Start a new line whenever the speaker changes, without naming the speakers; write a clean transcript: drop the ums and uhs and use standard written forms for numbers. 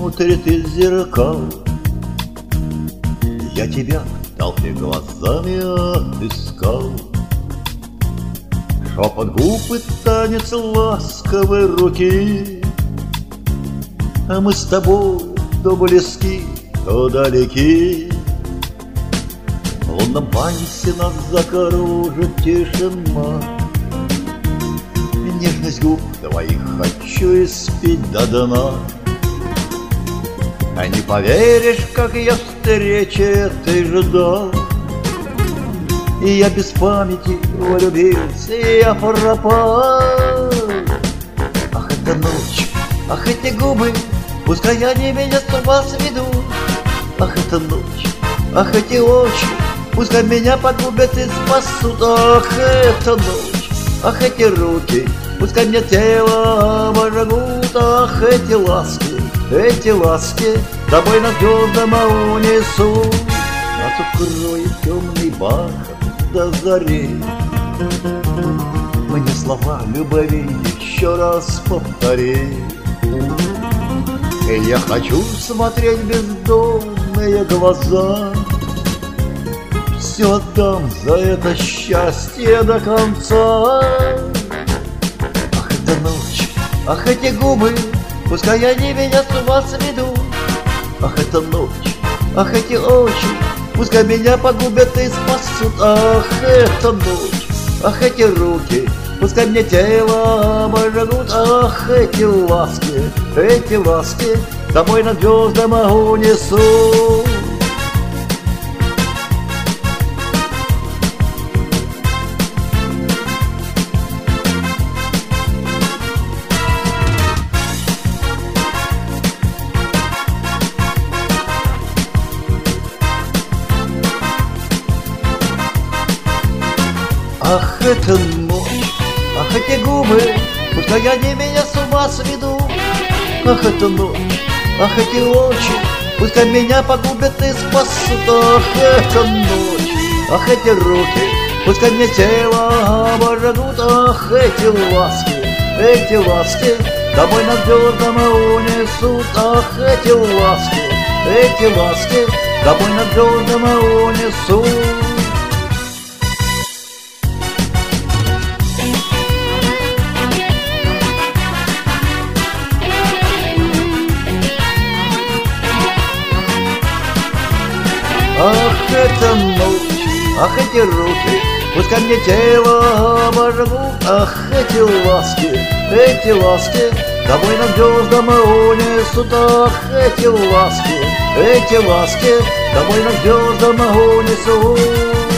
смотрит из зеркал. Я тебя в толпе глазами отыскал. Шепот губ и танец ласковой руки, а мы с тобой то близки, то далеки. В лунном вальсе нас закружит тишина. Нежность губ твоих хочу испить до дна. А не поверишь, как я встречи этой ждал. И я без памяти влюбился, и я пропал. Ах, эта ночь, ах, эти губы, пускай они меня с ума сведут. Ах, эта ночь, ах, эти очи, пускай меня погубят и спасут. Ах, эта ночь, ах, эти руки, пускай мне тело обожгут. Ах, эти ласки, тобой над звездам унесут. Нас укроет темный бархат до зари. Мне слова любви еще раз повтори. И я хочу смотреть в бездонные глаза. Все отдам за это счастье до конца. Ах, эта ночь, ах, эти губы, пускай они меня с ума сведут. Ах, эта ночь, ах, эти очи, пускай меня погубят и спасут. Ах, эта ночь, ах, эти руки, пускай мне тело обожгут. Ах, эти ласки, домой над звездам унесут. Ах, эта ночь, ах, эти губы, пускай они меня с ума сведут. Ах, эта ночь, ах, эти очи, пускай меня погубят и спасут. Ах, эта ночь, ах, эти руки, пускай мне тело обожгут. Ах, эти ласки, домой над звездам унесут. Ах, эти ласки, домой над звездам унесут. Ах, эта ночь, ах, эти руки, пускай мне тело обожгут. Ах, эти ласки, домой над звездам унесут. Ах, эти ласки, домой над звездам унесут.